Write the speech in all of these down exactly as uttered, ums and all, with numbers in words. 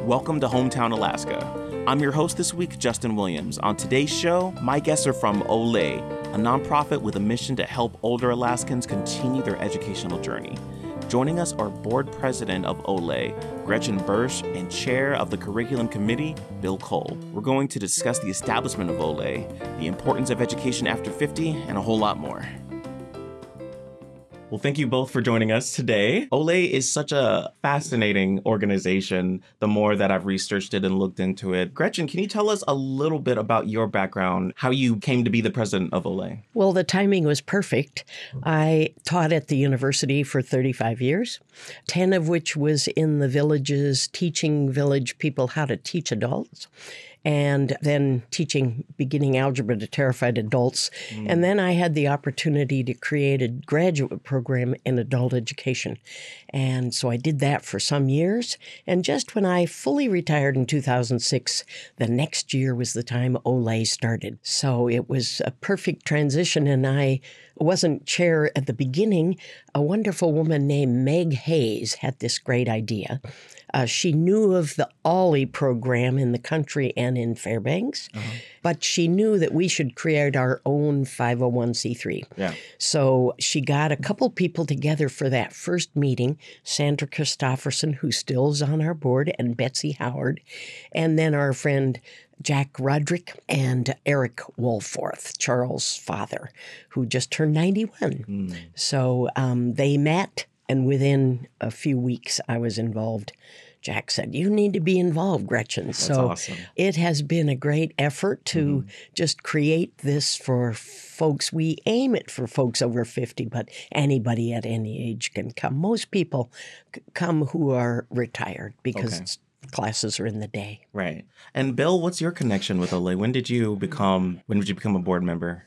Welcome to Hometown Alaska. I'm your host this week, Justin Williams. On today's show, my guests are from Olay, a nonprofit with a mission to help older Alaskans continue their educational journey. Joining us are board president of Olay, Gretchen Bursch, and chair of the curriculum committee, Bill Cole. We're going to discuss the establishment of Olay, the importance of education after fifty, and a whole lot more. Well, thank you both for joining us today. Olay is such a fascinating organization, the more that I've researched it and looked into it. Gretchen, can you tell us a little bit about your background, how you came to be the president of Olay? Well, the timing was perfect. I taught at the university for thirty-five years, ten of which was in the villages, teaching village people how to teach adults, and then teaching beginning algebra to terrified adults. Mm. And then I had the opportunity to create a graduate program in adult education. And so I did that for some years. And just when I fully retired in two thousand six, the next year was the time Olay started. So it was a perfect transition, and I wasn't chair at the beginning. A wonderful woman named Meg Hayes had this great idea. Uh, she knew of the Ollie program in the country and in Fairbanks, uh-huh. but she knew that we should create our own five oh one c three. Yeah. So she got a couple people together for that first meeting, Sandra Christofferson, who still is on our board, and Betsy Howard, and then our friend Jack Roderick and Eric Wolforth, Charles' father, who just turned ninety-one. Mm. So um, they met. And within a few weeks, I was involved. Jack said, you need to be involved, Gretchen. That's so awesome. It has been a great effort to mm-hmm. just create this for folks. We aim it for folks over fifty, but anybody at any age can come. Most people c- come who are retired because okay. classes are in the day. Right. And Bill, what's your connection with Olay? When did you become when did you become a board member?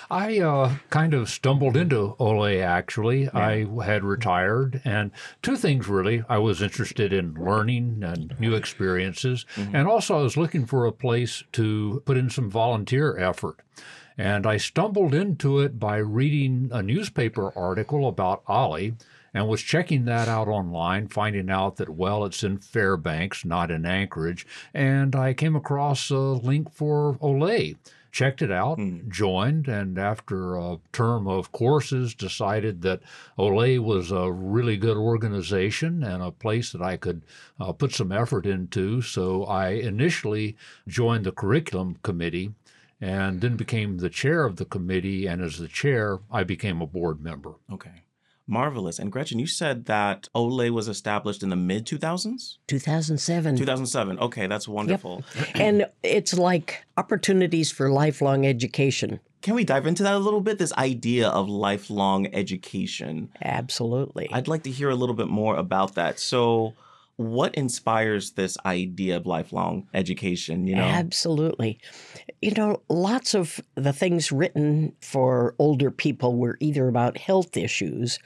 I uh, kind of stumbled into Olay, actually. Yeah. I had retired, and two things really. I was interested in learning and new experiences, mm-hmm. and also I was looking for a place to put in some volunteer effort. And I stumbled into it by reading a newspaper article about Ollie, and was checking that out online, finding out that, well, it's in Fairbanks, not in Anchorage. And I came across a link for Olay, checked it out, mm. joined, and after a term of courses, decided that Olay was a really good organization and a place that I could uh, put some effort into. So I initially joined the curriculum committee and then became the chair of the committee. And as the chair, I became a board member. Okay. Marvelous. And Gretchen, you said that Olay was established in the mid two thousands? two thousand seven. two thousand seven. Okay, that's wonderful. Yep. And it's like opportunities for lifelong education. Can we dive into that a little bit, this idea of lifelong education? Absolutely. I'd like to hear a little bit more about that. So what inspires this idea of lifelong education, you know? Absolutely. You know, lots of the things written for older people were either about health issues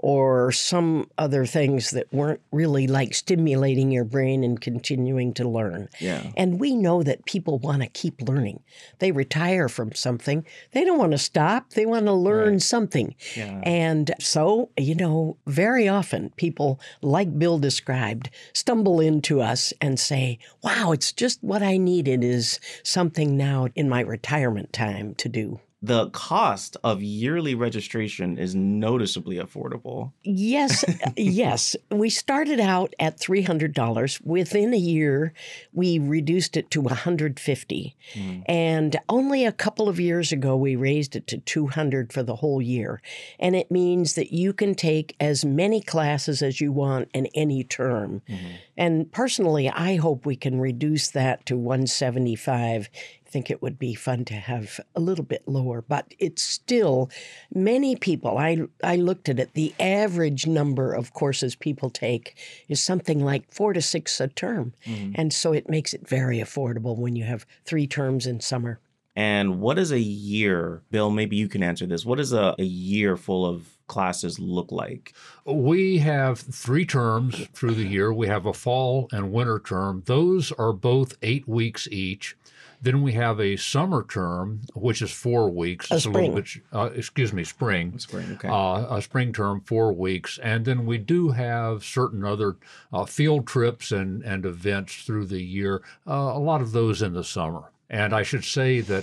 or some other things that weren't really like stimulating your brain and continuing to learn. Yeah. And we know that people want to keep learning. They retire from something. They don't want to stop. They want to learn right. something. Yeah. And so, you know, very often people, like Bill described, stumble into us and say, wow, it's just what I needed is something now in my retirement time to do. The cost of yearly registration is noticeably affordable. Yes, yes. We started out at three hundred dollars. Within a year, we reduced it to one hundred fifty dollars. Mm. And only a couple of years ago, we raised it to two hundred dollars for the whole year. And it means that you can take as many classes as you want in any term. Mm-hmm. And personally, I hope we can reduce that to one hundred seventy-five dollars. I think it would be fun to have a little bit lower, but it's still many people. I I looked at it. The average number of courses people take is something like four to six a term. Mm. And so it makes it very affordable when you have three terms in summer. And what is a year, Bill, maybe you can answer this. What does a, a year full of classes look like? We have three terms through the year. We have a fall and winter term. Those are both eight weeks each. Then we have a summer term, which is four weeks. A it's spring. a little bit, uh, excuse me, spring. Spring, okay. Uh, a spring term, four weeks. And then we do have certain other uh, field trips and, and events through the year, uh, a lot of those in the summer. And I should say that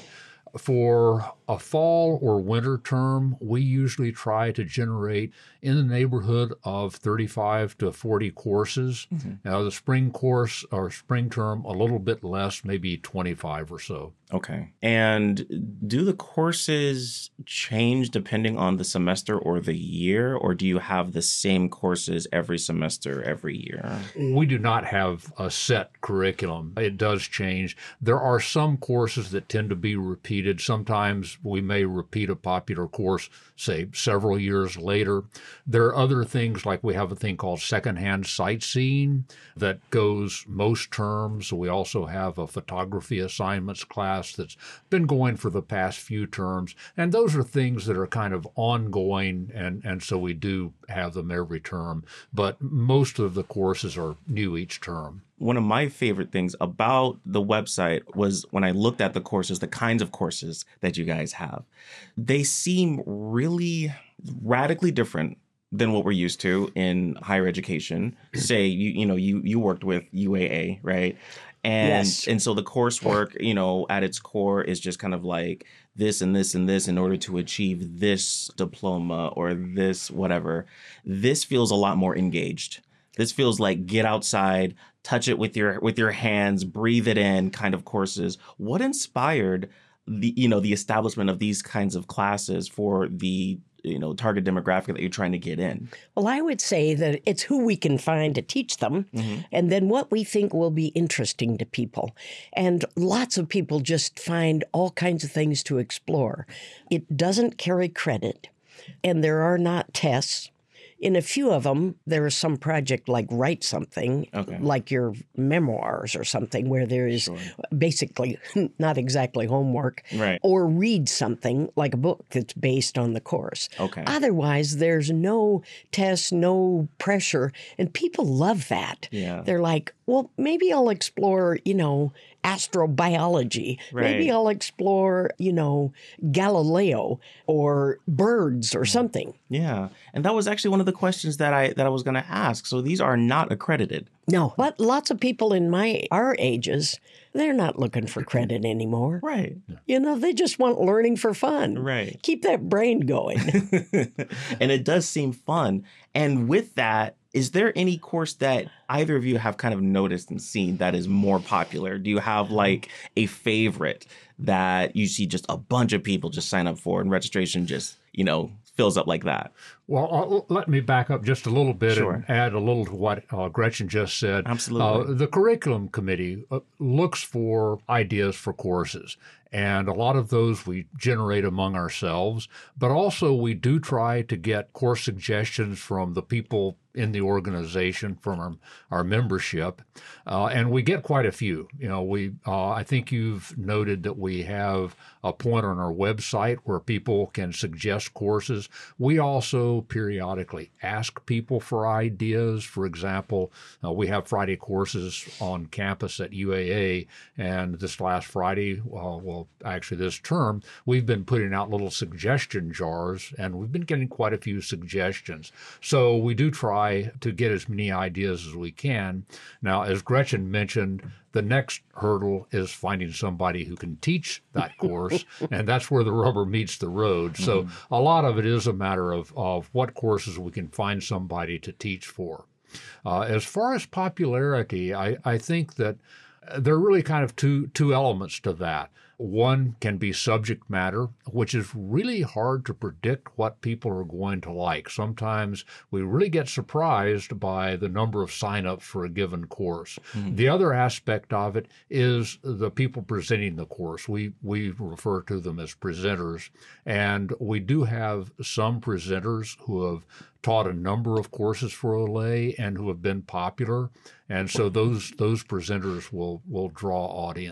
for a fall or winter term, we usually try to generate in the neighborhood of thirty-five to forty courses. Mm-hmm. Now, the spring course or spring term, a little bit less, maybe twenty-five or so. Okay. And do the courses change depending on the semester or the year, or do you have the same courses every semester, every year? We do not have a set curriculum. It does change. There are some courses that tend to be repeated. Sometimes we may repeat a popular course, say, several years later. There are other things, like we have a thing called secondhand sightseeing that goes most terms. We also have a photography assignments class that's been going for the past few terms. And those are things that are kind of ongoing, and, and so we do have them every term. But most of the courses are new each term. One of my favorite things about the website was when I looked at the courses, the kinds of courses that you guys have. They seem really radically different than what we're used to in higher education. Say, you you know, you you worked with U A A, right? And Yes. and so the coursework, you know, at its core is just kind of like this and this and this in order to achieve this diploma or this whatever. This feels a lot more engaged. This feels like get outside, touch it with your with your hands, breathe it in kind of courses. What inspired the you know the establishment of these kinds of classes for the you know target demographic that you're trying to get in? Well, I would say that it's who we can find to teach them, mm-hmm. and then what we think will be interesting to people. And lots of people just find all kinds of things to explore. It doesn't carry credit, and there are not tests. In a few of them, there is some project like write something, okay. like your memoirs or something, where there is Sure. basically not exactly homework, Right. or read something like a book that's based on the course. Okay. Otherwise, there's no test, no pressure, and people love that. Yeah. They're like, well, maybe I'll explore, you know, astrobiology. Right. Maybe I'll explore, you know, Galileo or birds or something. Yeah. And that was actually one of the questions that I that I was going to ask. So these are not accredited. No, but lots of people in my our ages, they're not looking for credit anymore. Right. You know, they just want learning for fun. Right. Keep that brain going. And it does seem fun. And with that, is there any course that either of you have kind of noticed and seen that is more popular? Do you have like a favorite that you see just a bunch of people just sign up for and registration just, you know, fills up like that? Well, uh, let me back up just a little bit Sure. and add a little to what uh, Gretchen just said. Absolutely. Uh, the curriculum committee uh, looks for ideas for courses, and a lot of those we generate among ourselves, but also we do try to get course suggestions from the people in the organization, from our, our membership, uh, and we get quite a few. You know, we uh, I think you've noted that we have a point on our website where people can suggest courses. We also periodically ask people for ideas. For example, uh, we have Friday courses on campus at U A A, and this last Friday, uh, well, actually this term, we've been putting out little suggestion jars, and we've been getting quite a few suggestions. So we do try to get as many ideas as we can. Now, as Gretchen mentioned, the next hurdle is finding somebody who can teach that course, and that's where the rubber meets the road. So mm-hmm. a lot of it is a matter of, of what courses we can find somebody to teach for. Uh, as far as popularity, I, I think that there are really kind of two two elements to that. One can be subject matter, which is really hard to predict what people are going to like. Sometimes we really get surprised by the number of signups for a given course. Mm-hmm. The other aspect of it is the people presenting the course. We we refer to them as presenters, and we do have some presenters who have taught a number of courses for O L A and who have been popular, and so those those presenters will will draw audience.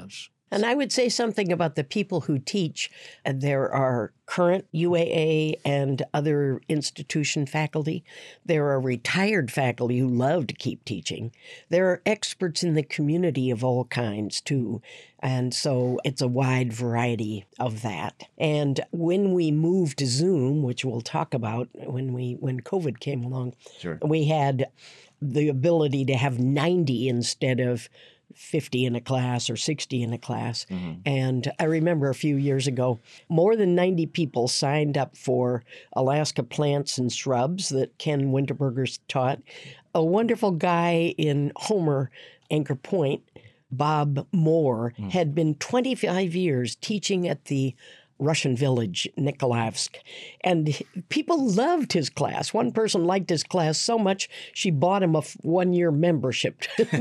And I would say something about the people who teach. Uh, There are current U A A and other institution faculty. There are retired faculty who love to keep teaching. There are experts in the community of all kinds, too. And so it's a wide variety of that. And when we moved to Zoom, which we'll talk about when we when COVID came along, Sure. we had the ability to have ninety instead of fifty in a class or sixty in a class. Mm-hmm. And I remember a few years ago, more than ninety people signed up for Alaska Plants and Shrubs that Ken Winterberger taught. A wonderful guy in Homer, Anchor Point, Bob Moore, Mm. had been twenty-five years teaching at the Russian village, Nikolaevsk. And people loved his class. One person liked his class so much, she bought him a f- one-year membership.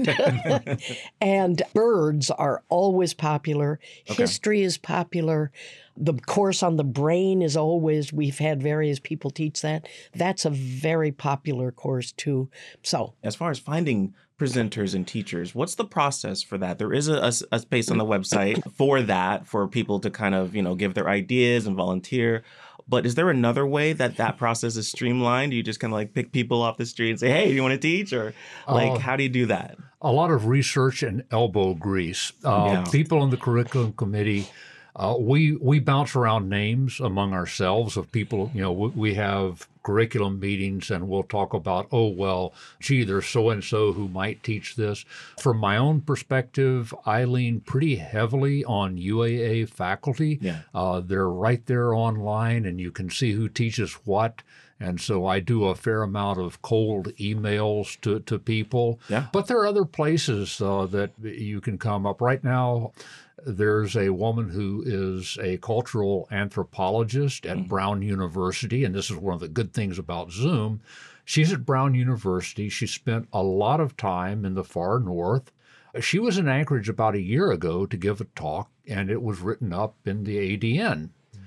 And birds are always popular. Okay. History is popular. The course on the brain is always, we've had various people teach that. That's a very popular course, too. So As far as finding presenters and teachers, what's the process for that? There is a, a, a space on the website for that, for people to kind of, you know, give their ideas and volunteer. But is there another way that that process is streamlined? Do you just kind of like pick people off the street and say, hey, do you want to teach? Or like, Uh, how do you do that? A lot of research and elbow grease. Uh, Yeah. People in the curriculum committee, uh, we we bounce around names among ourselves of people. You know, we, we have curriculum meetings and we'll talk about, oh, well, gee, there's so-and-so who might teach this. From my own perspective, I lean pretty heavily on U A A faculty. Yeah. Uh, they're right there online and you can see who teaches what. And so I do a fair amount of cold emails to, to people. Yeah. But there are other places uh, that you can come up. Right now, there's a woman who is a cultural anthropologist at Brown University, and this is one of the good things about Zoom. She's at Brown University. She spent a lot of time in the far north. She was in Anchorage about a year ago to give a talk, and it was written up in the A D N.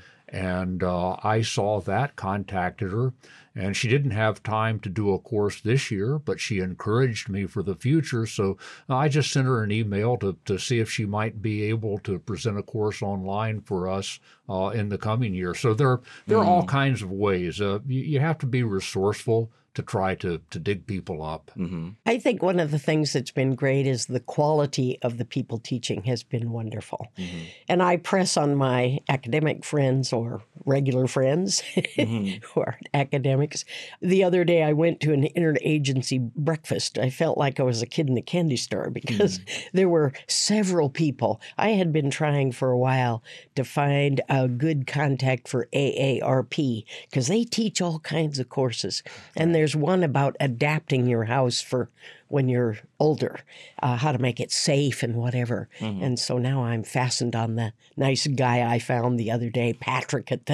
And uh, I saw that, contacted her, and she didn't have time to do a course this year, but she encouraged me for the future. So I just sent her an email to, to see if she might be able to present a course online for us uh, in the coming year. So there, there are all kinds of ways. Uh, you, you have to be resourceful to try to, to dig people up. Mm-hmm. I think one of the things that's been great is the quality of the people teaching has been wonderful. Mm-hmm. And I press on my academic friends or regular friends Mm-hmm. who are academics. The other day I went to an interagency breakfast. I felt like I was a kid in a candy store because there were several people. I had been trying for a while to find a good contact for A A R P because they teach all kinds of courses. And there's one about adapting your house for when you're older, uh, how to make it safe and whatever. Mm-hmm. And so now I'm fastened on the nice guy I found the other day, Patrick, at the,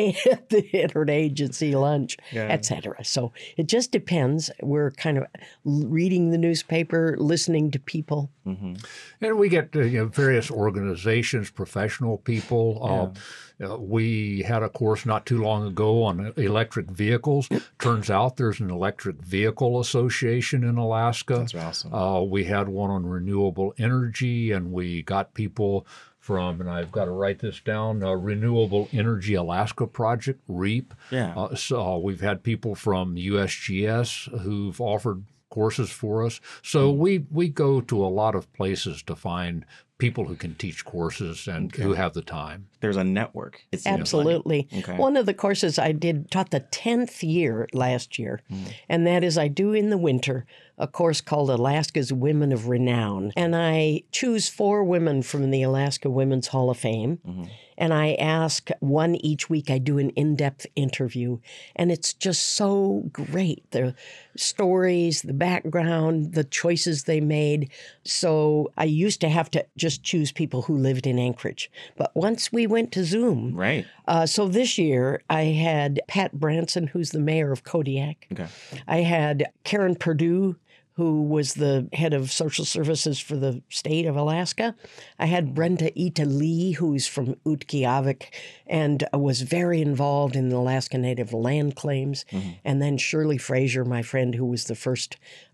at the interagency lunch, Yeah. et cetera. So it just depends. We're kind of reading the newspaper, listening to people. Mm-hmm. And we get uh, you know, various organizations, professional people. Uh, uh, we had a course not too long ago on electric vehicles. Turns out there's an electric vehicle association in Alaska. That's awesome. Uh, we had one on renewable energy, and we got people from, and I've got to write this down, uh, Renewable Energy Alaska Project, REAP. Yeah. Uh, so uh, we've had people from U S G S who've offered courses for us. So we, we go to a lot of places to find people who can teach courses and who have the time. There's a network. It's Absolutely. Okay. One of the courses I did taught the tenth year last year, and that is I do in the winter a course called Alaska's Women of Renown. And I choose four women from the Alaska Women's Hall of Fame, and I ask one each week. I do an in-depth interview, and it's just so great. The stories, the background, the choices they made. So I used to have to just choose people who lived in Anchorage. But once we went to Zoom, Right. uh, so this year I had Pat Branson, who's the mayor of Kodiak. Okay. I had Karen Perdue, who was the head of social services for the state of Alaska. I had Brenda Ita Lee, who's from Utqiagvik and was very involved in the Alaska Native land claims. And then Shirley Fraser, my friend, who was the first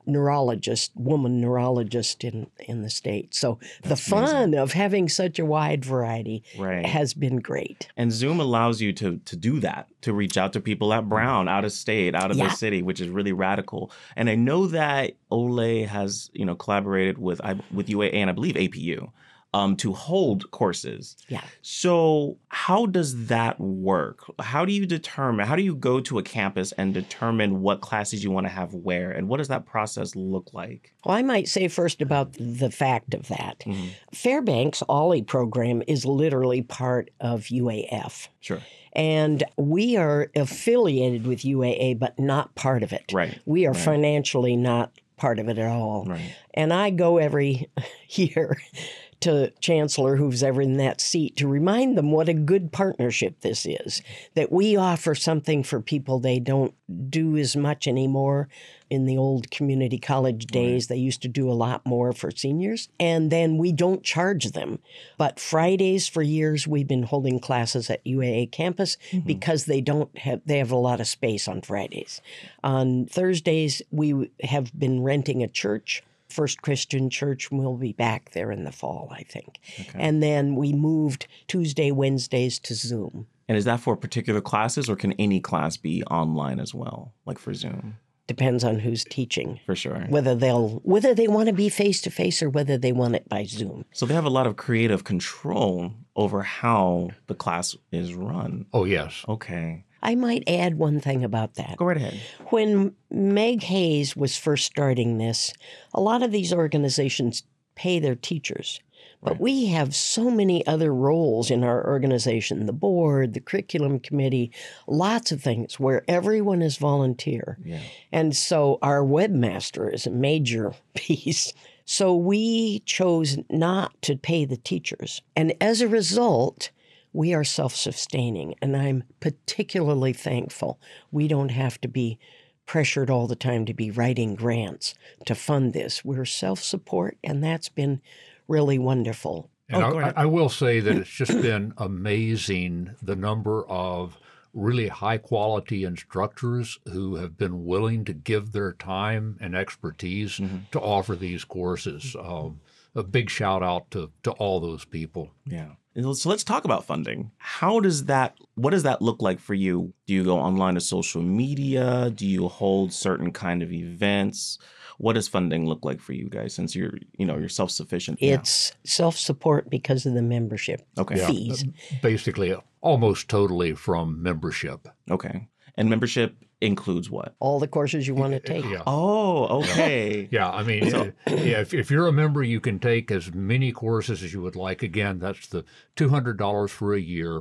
neurologist, woman neurologist in, in the state. So the fun of having such a wide variety Right. has been great. And Zoom allows you to to do that, to reach out to people at Brown, out of state, out of Yeah. the city, which is really radical. And I know that Ole has, you know, collaborated with I, with U A A and I believe A P U um, to hold courses. Yeah. So how does that work? How do you determine, how do you go to a campus and determine what classes you want to have where? And what does that process look like? Well, I might say first about the fact of that. Mhm. Fairbanks Ollie program is literally part of U A F. Sure. And we are affiliated with U A A, but not part of it. Right. We are Right. financially not part of it at all. Right. And I go every year to Chancellor, who's ever in that seat, to remind them what a good partnership this is, that we offer something for people they don't do as much anymore. In the old community college days, they used to do a lot more for seniors, and then we don't charge them. But Fridays, for years, we've been holding classes at U A A campus because they don't have, they have a lot of space on Fridays. On Thursdays, we have been renting a church, First Christian Church. We'll be back there in the fall, I think. Okay. And then we moved Tuesday, Wednesdays to Zoom. And is that for particular classes or can any class be online as well, like for Zoom? Depends on who's teaching. For sure. Whether they'll whether they want to be face to face or whether they want it by Zoom. So they have a lot of creative control over how the class is run. Oh, yes. Okay. I might add one thing about that. Go right ahead. When Meg Hayes was first starting this, a lot of these organizations pay their teachers. But Right. we have so many other roles in our organization, the board, the curriculum committee, lots of things where everyone is volunteer. Yeah. And so our webmaster is a major piece. So we chose not to pay the teachers. And as a result, we are self-sustaining. And I'm particularly thankful we don't have to be pressured all the time to be writing grants to fund this. We're self-support, and that's been really wonderful. And Oh, go I, ahead. I will say that it's just been amazing the number of really high quality instructors who have been willing to give their time and expertise to offer these courses. Um, a big shout out to, to all those people. Yeah. And So let's talk about funding. How does that, what does that look like for you? Do you go online to social media? Do you hold certain kind of events? What does funding look like for you guys since you're, you know, you're self-sufficient now? It's self-support because of the membership Okay. Yeah. fees. Basically, almost totally from membership. Okay. And membership includes what? All the courses you want to take. Yeah. Oh, okay. Yeah, I mean, So- uh, yeah, if, if you're a member, you can take as many courses as you would like. Again, that's the two hundred dollars for a year.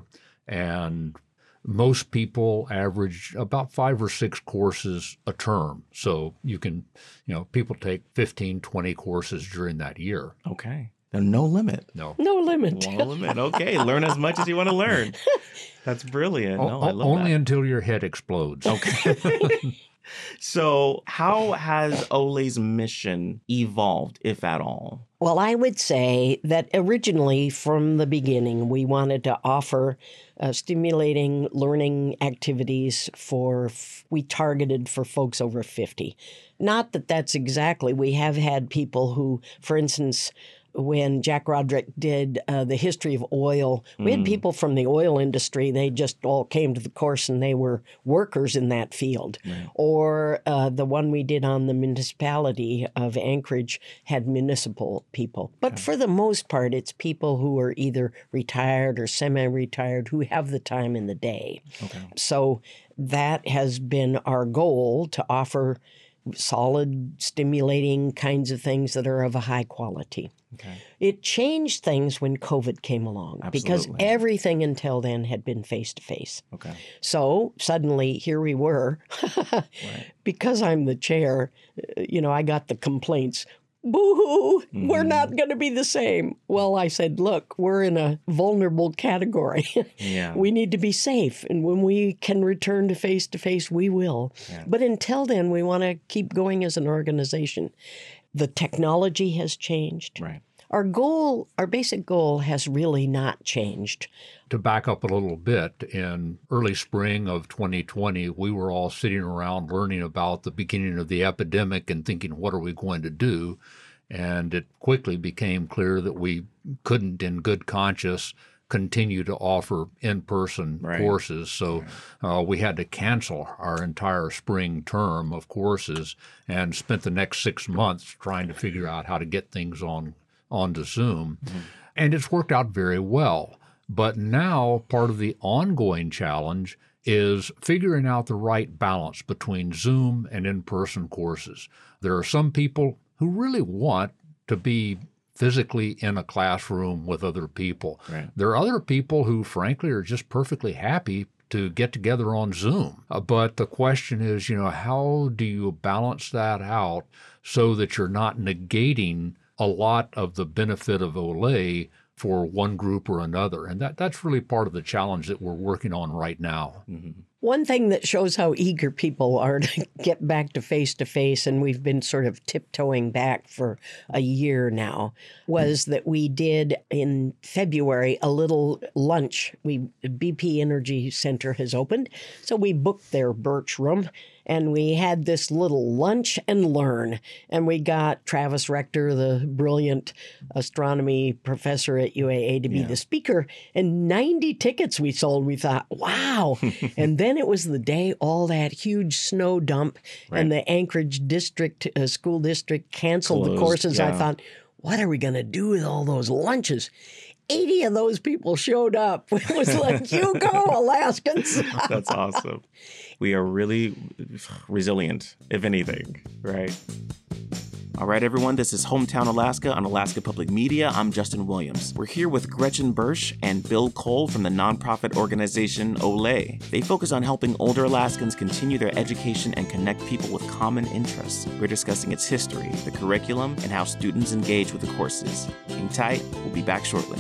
And most people average about five or six courses a term. So you can, you know, people take fifteen, twenty courses during that year. Okay. There's no limit. No. No limit. No limit. Okay. Learn as much as you want to learn. That's brilliant. No, I O- love only that. until your head explodes. Okay. So how has Ole's mission evolved, if at all? Well, I would say that originally, from the beginning, we wanted to offer uh, stimulating learning activities for, f- we targeted for folks over fifty. Not that that's exactly, we have had people who, for instance, when Jack Roderick did uh, the history of oil, we had people from the oil industry. They just all came to the course and they were workers in that field. Or uh, the one we did on the municipality of Anchorage had municipal people. But for the most part, it's people who are either retired or semi-retired who have the time in the day. Okay. So that has been our goal, to offer solid, stimulating kinds of things that are of a high quality. Okay. It changed things when COVID came along because Absolutely. everything until then had been face-to-face. Okay. So suddenly here we were. Because I'm the chair, uh, you know, I got the complaints. Boo-hoo, we're not going to be the same. Well, I said, look, we're in a vulnerable category. Yeah. We need to be safe. And when we can return to face-to-face, we will. Yeah. But until then, we want to keep going as an organization. The technology has changed. Right. our goal, our basic goal has really not changed. To back up a little bit, in early spring of twenty twenty, we were all sitting around learning about the beginning of the epidemic and thinking, what are we going to do? And it quickly became clear that we couldn't, in good conscience, continue to offer in-person right. courses. So uh, we had to cancel our entire spring term of courses and spent the next six months trying to figure out how to get things on onto Zoom. Mm-hmm. And it's worked out very well. But now part of the ongoing challenge is figuring out the right balance between Zoom and in-person courses. There are some people who really want to be physically in a classroom with other people. Right. There are other people who, frankly, are just perfectly happy to get together on Zoom. Uh, but the question is, you know, how do you balance that out so that you're not negating a lot of the benefit of Olay for one group or another? And that, that's really part of the challenge that we're working on right now. Mm-hmm. One thing that shows how eager people are to get back to face-to-face, and we've been sort of tiptoeing back for a year now, was that we did in February a little lunch. We B P Energy Center has opened, so we booked their Birch Room, and we had this little lunch and learn. And we got Travis Rector, the brilliant astronomy professor at U A A, to be yeah. the speaker, and ninety tickets we sold. We thought, wow. And then it was the day all that huge snow dump right. and the Anchorage district uh, school district canceled Closed, the courses. Yeah. I thought, what are we going to do with all those lunches? eighty of those people showed up. It was like, you go, Alaskans. That's awesome. We are really resilient, if anything, right? All right, everyone, this is Hometown Alaska on Alaska Public Media. I'm Justin Williams. We're here with Gretchen Bursch and Bill Cole from the nonprofit organization Olay. They focus on helping older Alaskans continue their education and connect people with common interests. We're discussing its history, the curriculum, and how students engage with the courses. Hang tight. We'll be back shortly.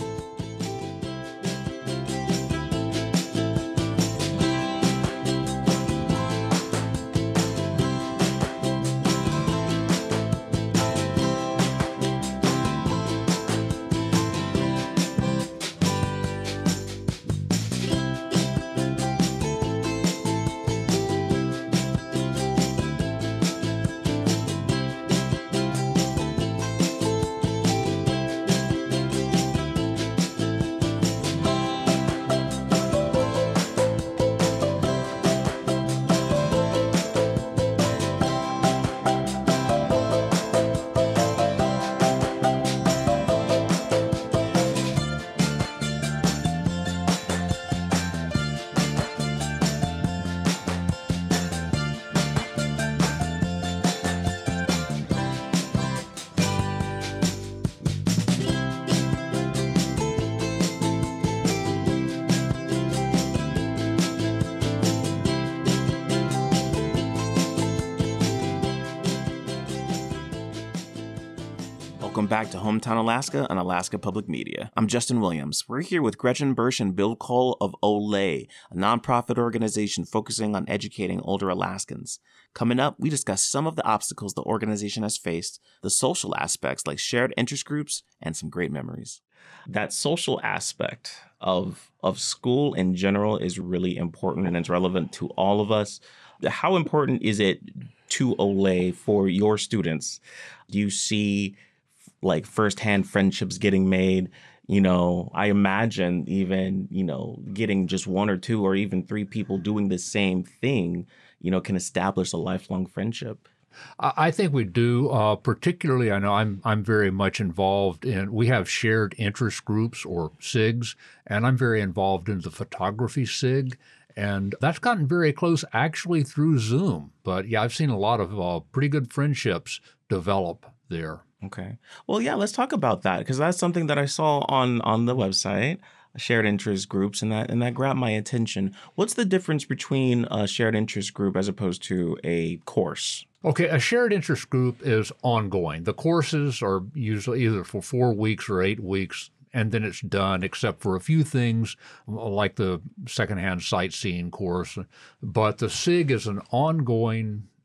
Welcome back to Hometown Alaska on Alaska Public Media. I'm Justin Williams. We're here with Gretchen Bursch and Bill Cole of Olay, a nonprofit organization focusing on educating older Alaskans. Coming up, we discuss some of the obstacles the organization has faced, the social aspects like shared interest groups, and some great memories. That social aspect of of school in general is really important, and it's relevant to all of us. How important is it to Olay for your students? Do you see like firsthand friendships getting made? You know, I imagine even, you know, getting just one or two or even three people doing the same thing, you know, can establish a lifelong friendship. I think we do. Uh, particularly, I know I'm I'm very much involved in, we have shared interest groups or S I Gs, and I'm very involved in the photography S I G. And that's gotten very close actually through Zoom. But yeah, I've seen a lot of uh, pretty good friendships develop there. Okay. Well, yeah, let's talk about that, because that's something that I saw on on the website, shared interest groups, and that and that grabbed my attention. What's the difference between a shared interest group as opposed to a course? Okay, a shared interest group is ongoing. The courses are usually either for four weeks or eight weeks, and then it's done, except for a few things like the secondhand sightseeing course. But the S I G is an ongoing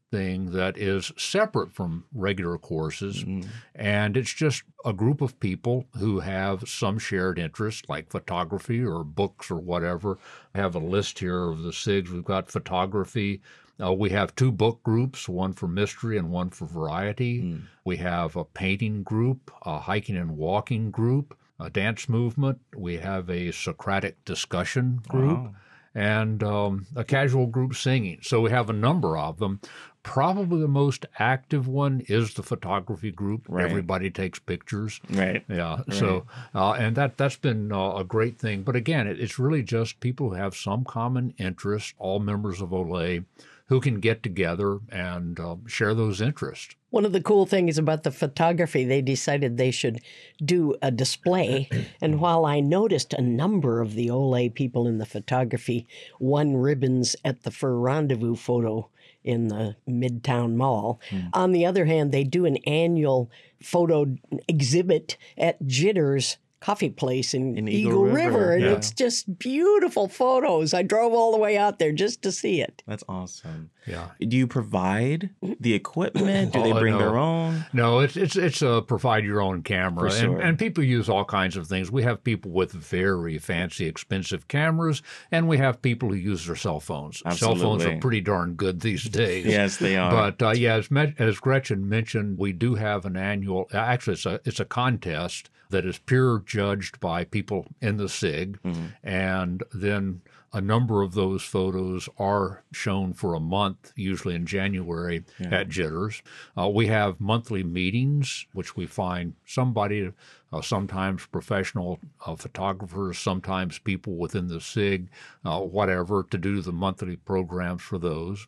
thing that is separate from regular courses. Mm-hmm. And it's just a group of people who have some shared interest, like photography or books or whatever. I have a list here of the SIGs. We've got photography. Uh, we have two book groups, one for mystery and one for variety. Mm. We have a painting group, a hiking and walking group, a dance movement. We have a Socratic discussion group. Wow. And um, a casual group singing. So we have a number of them. Probably the most active one is the photography group. Right. Everybody takes pictures. Right. Yeah. Right. So, uh, and that, that's been uh, a great thing. But again, it, it's really just people who have some common interest, all members of Olé, who can get together and uh, share those interests. One of the cool things about the photography, they decided they should do a display. And while I noticed a number of the Olé people in the photography won ribbons at the Fur Rendezvous photo in the Midtown Mall, mm. on the other hand, they do an annual photo exhibit at Jitters Coffee Place in, in Eagle, Eagle River, River and yeah. it's just beautiful photos. I drove all the way out there just to see it. That's awesome. Yeah. Do you provide the equipment? Do they bring oh, no. their own? No, it's it's it's a provide your own camera, For sure. and and people use all kinds of things. We have people with very fancy, expensive cameras, and we have people who use their cell phones. Absolutely. Cell phones are pretty darn good these days. Yes, they are. But uh, yeah, as as Gretchen mentioned, we do have an annual. Actually, it's a it's a contest that is peer judged by people in the SIG, mm-hmm. and then a number of those photos are shown for a month, usually in January yeah. at Jitters. Uh, we have monthly meetings, which we find somebody, uh, sometimes professional uh, photographers, sometimes people within the SIG, uh, whatever, to do the monthly programs for those.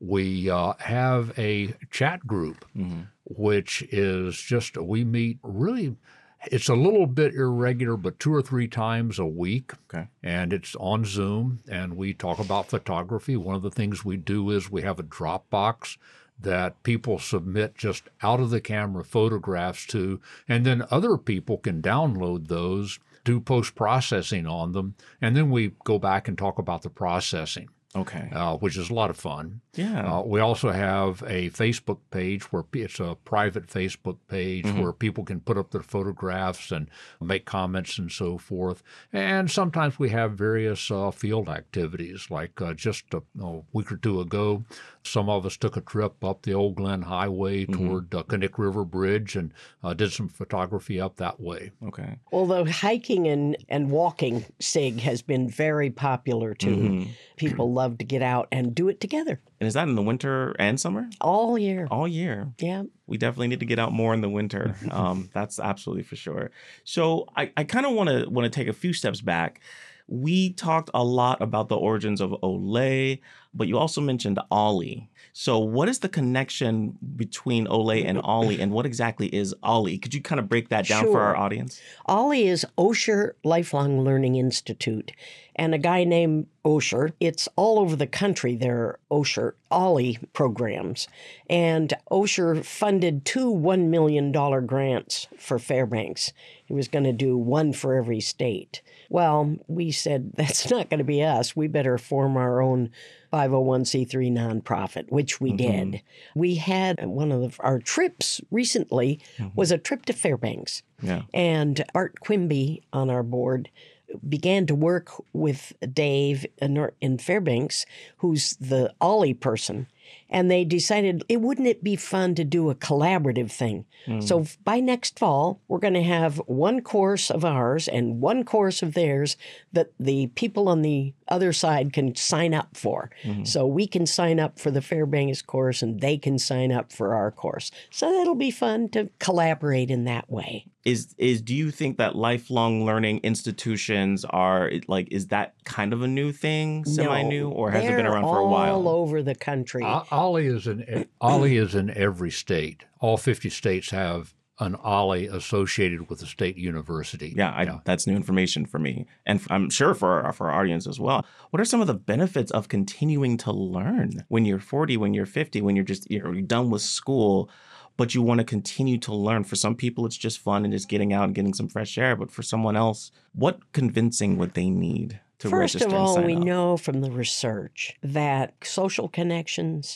We uh, have a chat group, mm-hmm. which is just, we meet really... It's a little bit irregular, but two or three times a week. Okay. And it's on Zoom, and we talk about photography. One of the things we do is we have a Dropbox that people submit just out of the camera photographs to, and then other people can download those, do post-processing on them, and then we go back and talk about the processing. Okay. Uh, which is a lot of fun. Yeah. Uh, we also have a Facebook page where it's a private Facebook page mm-hmm. where people can put up their photographs and make comments and so forth. And sometimes we have various uh, field activities, like uh, just a, a week or two ago, some of us took a trip up the Old Glen Highway mm-hmm. toward uh, Connect River Bridge and uh, did some photography up that way. Okay. Although hiking and, and walking SIG has been very popular too. Mm-hmm. People love to get out and do it together. And is that in the winter and summer? All year. All year. Yeah. We definitely need to get out more in the winter. Um, that's absolutely for sure. So I, I kind of want to want to take a few steps back. We talked a lot about the origins of Olé, but you also mentioned Ollie. So what is the connection between Olé and Ollie, and what exactly is Ollie? Could you kind of break that down Sure. for our audience? Ollie is Osher Lifelong Learning Institute. And a guy named Osher, it's all over the country, there are Osher Ollie programs. And Osher funded two one million dollars grants for Fairbanks. He was going to do one for every state. Well, we said, that's not going to be us. We better form our own five oh one c three nonprofit, which we mm-hmm. did. We had one of the, our trips recently mm-hmm. was a trip to Fairbanks. Yeah. And Art Quimby on our board began to work with Dave in Fairbanks, who's the Ollie person. And they decided, it wouldn't it be fun to do a collaborative thing? Mm. So by next fall, we're going to have one course of ours and one course of theirs that the people on the other side can sign up for. Mm-hmm. So we can sign up for the Fairbanks course and they can sign up for our course. So that'll be fun to collaborate in that way. Is is do you think that lifelong learning institutions are like, is that kind of a new thing, semi-new, no, or has it been around for a while? All over the country. Uh, Ollie is in Ollie is in every state. All fifty states have an Ollie associated with a state university. Yeah, I, yeah, that's new information for me, and I'm sure for our, for our audience as well. What are some of the benefits of continuing to learn when you're forty, when you're fifty, when you're just you're done with school, but you want to continue to learn? For some people, it's just fun and just getting out and getting some fresh air. But for someone else, what convincing would they need to First register of all, and sign we up? know from the research that social connections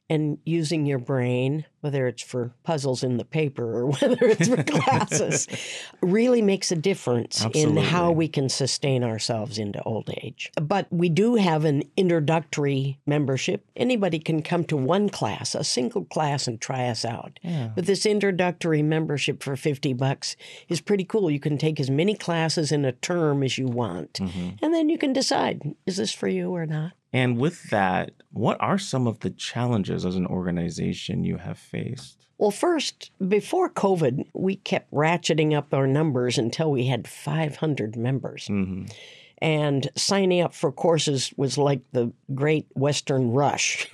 and using your brain, whether it's for puzzles in the paper or whether it's for classes, really makes a difference Absolutely. in how we can sustain ourselves into old age. But we do have an introductory membership. Anybody can come to one class, a single class, and try us out. Yeah. But this introductory membership for fifty bucks is pretty cool. You can take as many classes in a term as you want, Mm-hmm. and then you can decide, is this for you or not? And with that, what are some of the challenges as an organization you have faced? Well, first, before COVID, we kept ratcheting up our numbers until we had five hundred members. Mm-hmm. And signing up for courses was like the great Western rush.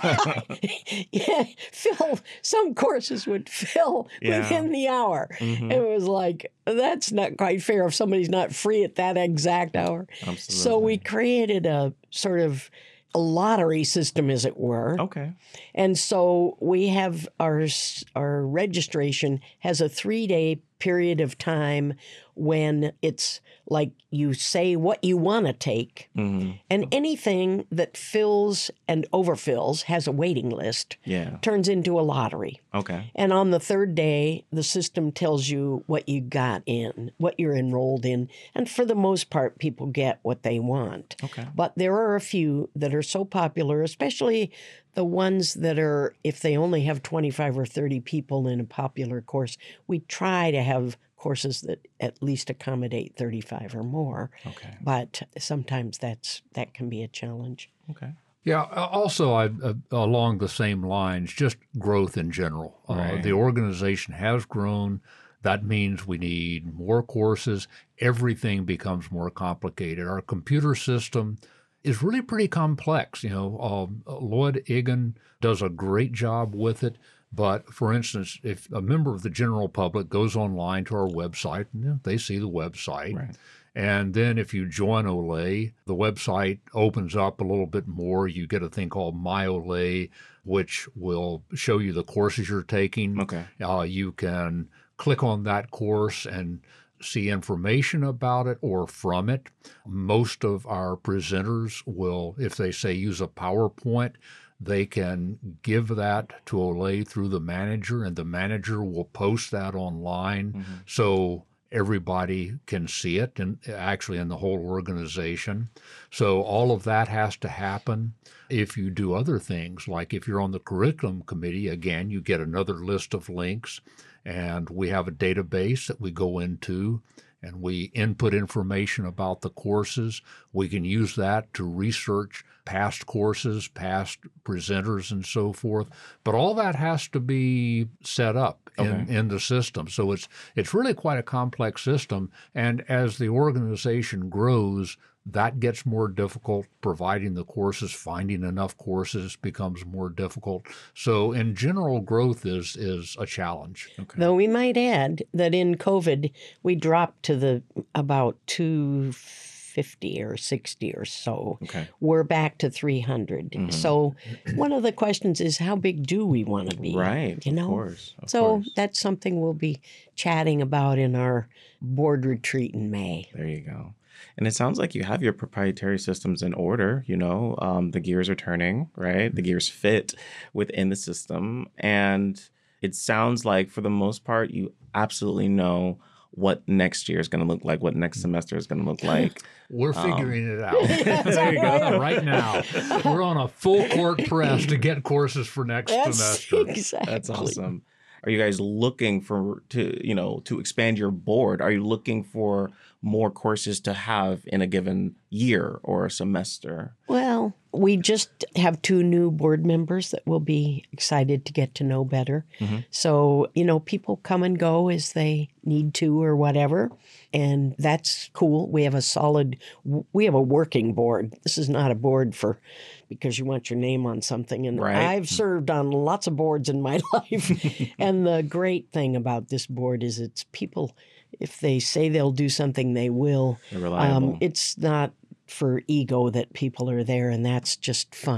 Yeah, fill, some courses would fill Yeah. within the hour. Mm-hmm. It was like, that's not quite fair if somebody's not free at that exact hour. Absolutely. So we created a sort of a lottery system, as it were. Okay. And so we have our our registration has a three-day period of time when it's like you say what you want to take, Mm-hmm. and anything that fills and overfills has a waiting list, Yeah. turns into a lottery. Okay. And on the third day, the system tells you what you got in, what you're enrolled in. And for the most part, people get what they want. Okay. But there are a few that are so popular, especially the ones that are, if they only have twenty-five or thirty people in a popular course, we try to have courses that at least accommodate thirty-five or more. Okay. But sometimes that's that can be a challenge. Okay. Yeah. uh, Also, I, uh, along the same lines, just growth in general. Uh, Right. the organization has grown. That means we need more courses. Everything becomes more complicated. Our computer system is really pretty complex. You know, um, Lloyd Egan does a great job with it. But for instance, if a member of the general public goes online to our website, you know, they see the website. Right. And then if you join Olay, the website opens up a little bit more. You get a thing called My Olay, which will show you the courses you're taking. Okay. Uh, you can click on that course and see information about it or from it. Most of our presenters will, if they say use a PowerPoint, they can give that to Olay through the manager, and the manager will post that online. Mm-hmm. So everybody can see it, and actually in the whole organization. So all of that has to happen. If you do other things, like if you're on the curriculum committee, again, you get another list of links, and we have a database that we go into, and we input information about the courses. We can use that to research past courses, past presenters, and so forth. But all that has to be set up in, Okay. in the system. So it's it's really quite a complex system. And as the organization grows, that gets more difficult. Providing the courses, finding enough courses becomes more difficult. So in general, growth is is a challenge. Okay. Though we might add that in COVID, we dropped to the about two fifty or sixty or so. Okay. We're back to three hundred. Mhm. So one of the questions is, how big do we want to be? Right. You know? Of course. Of So course. that's something we'll be chatting about in our board retreat in May. There you go. And it sounds like you have your proprietary systems in order. You know, um, the gears are turning, right? The gears fit within the system. And it sounds like, for the most part, you absolutely know what next year is going to look like, what next semester is going to look like. We're figuring it out. There you go. Right now, we're on a full court press to get courses for next That's semester. exactly. That's awesome. Are you guys looking for to, you know, to expand your board? Are you looking for more courses to have in a given year or a semester? Well, we just have two new board members that we'll be excited to get to know better. Mm-hmm. So, you know, people come and go as they need to or whatever. And that's cool. We have a solid, we have a working board. This is not a board for because you want your name on something. And Right. I've served on lots of boards in my life. And the great thing about this board is it's people, if they say they'll do something, they will. They're reliable. Um, it's not for ego that people are there, and that's just fun.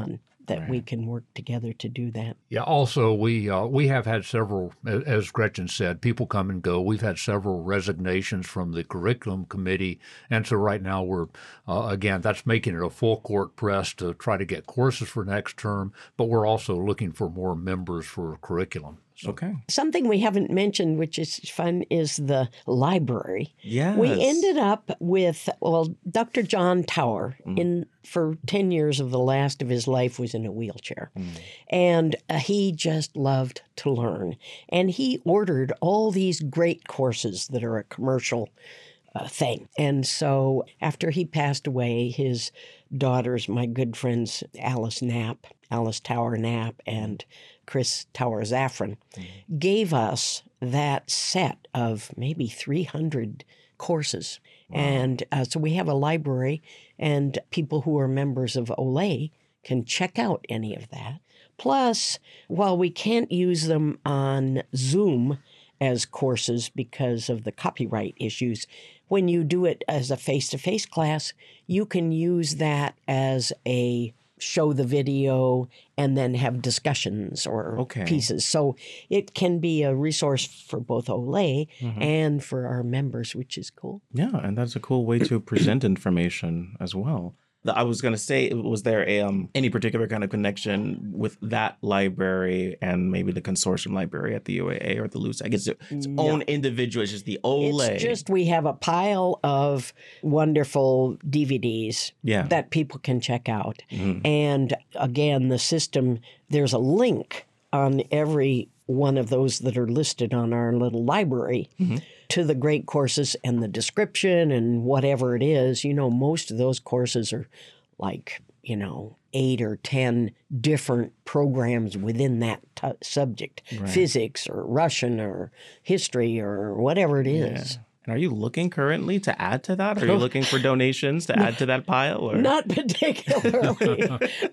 that Right. we can work together to do that. Yeah. Also, we uh, we have had several, a- as Gretchen said, people come and go. We've had several resignations from the curriculum committee, and so right now we're uh, again that's making it a full court press to try to get courses for next term. But we're also looking for more members for curriculum. So, Okay. Something we haven't mentioned, which is fun, is the library. Yes. We ended up with, well, Doctor John Tower, Mm. in for ten years of the last of his life was in a wheelchair. Mm. And uh, he just loved to learn. And he ordered all these great courses that are a commercial uh, thing. And so after he passed away, his daughters, my good friends Alice Knapp, Alice Tower Knapp, and Chris Tower Zaffron, gave us that set of maybe three hundred courses. And uh, so we have a library, and people who are members of Olay can check out any of that. Plus, while we can't use them on Zoom as courses because of the copyright issues, when you do it as a face-to-face class, you can use that as a show the video and then have discussions or Okay. pieces. So it can be a resource for both Olay Mhm. and for our members, which is cool. Yeah, and that's a cool way to present information as well. The- I was going to say, was there a, um, any particular kind of connection with that library and maybe the consortium library at the U A A or the L U C? I guess it's its No. own individual. It's just the Olay. It's just we have a pile of wonderful D V Ds Yeah. that people can check out. Mhm. And again, the system, there's a link on every one of those that are listed on our little library Mhm. to the great courses and the description and whatever it is. You know, most of those courses are like, you know, eight or ten different programs within that t- subject, Right. physics or Russian or history or whatever it is. Yeah. And are you looking currently to add to that? Are you looking for donations to add to that pile? Or? Not particularly.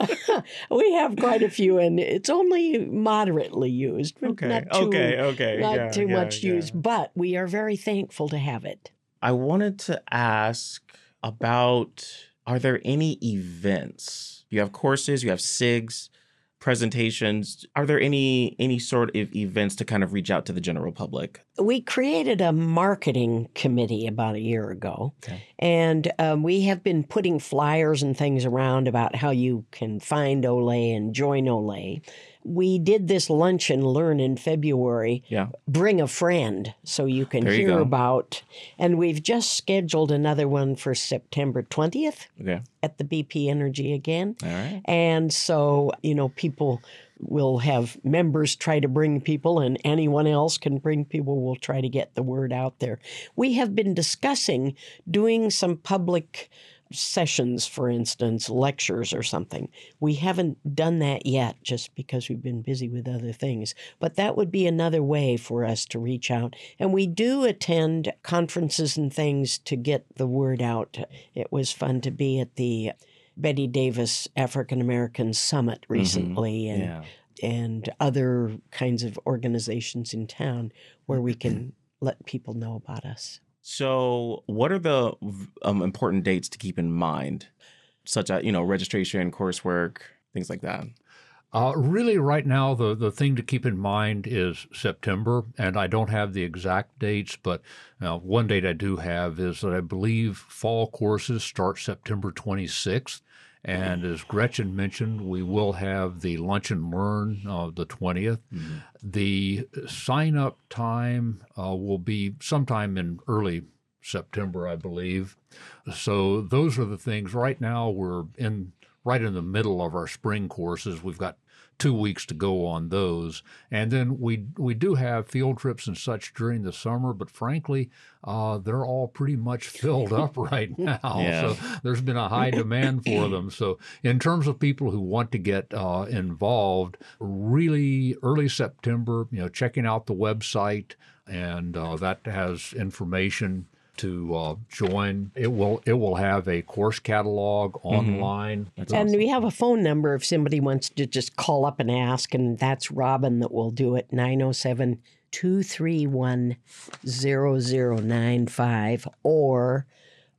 We have quite a few, and it's only moderately used. but Okay, Not too, okay, okay, Not yeah, too yeah, much yeah. used, but we are very thankful to have it. I wanted to ask about, are there any events? You have courses, you have SIGs, presentations. Are there any any sort of events to kind of reach out to the general public? We created a marketing committee about a year ago, Okay. and um, we have been putting flyers and things around about how you can find Olay and join Olay. We did this lunch and learn in February. Yeah. Bring a friend so you can There you hear go. about. And we've just scheduled another one for September twentieth Okay. at the B P Energy again. All right. And so, you know, people will have members try to bring people, and anyone else can bring people. We'll try to get the word out there. We have been discussing doing some public sessions, for instance, lectures or something. We haven't done that yet just because we've been busy with other things. But that would be another way for us to reach out. And we do attend conferences and things to get the word out. It was fun to be at the Betty Davis African American Summit recently, and Yeah. and other kinds of organizations in town where we can let people know about us. So, what are the um, important dates to keep in mind, such as, you know, registration, coursework, things like that? Uh, really, right now, the, the thing to keep in mind is September, and I don't have the exact dates, but uh, one date I do have is that I believe fall courses start September twenty-sixth. And as Gretchen mentioned, we will have the Lunch and Learn uh, the twentieth. Mm-hmm. The sign-up time uh, will be sometime in early September, I believe. So those are the things. Right now, we're in right in the middle of our spring courses. We've got two weeks to go on those. And then we we do have field trips and such during the summer, but frankly, uh, they're all pretty much filled up right now. Yeah. So there's been a high demand for them. So in terms of people who want to get uh, involved, really early September, you know, checking out the website, and uh, that has information to uh, join. It will it will have a course catalog online. That's And awesome. we have a phone number if somebody wants to just call up and ask, and that's Robin that will do it, nine oh seven, two three one, zero zero nine five, or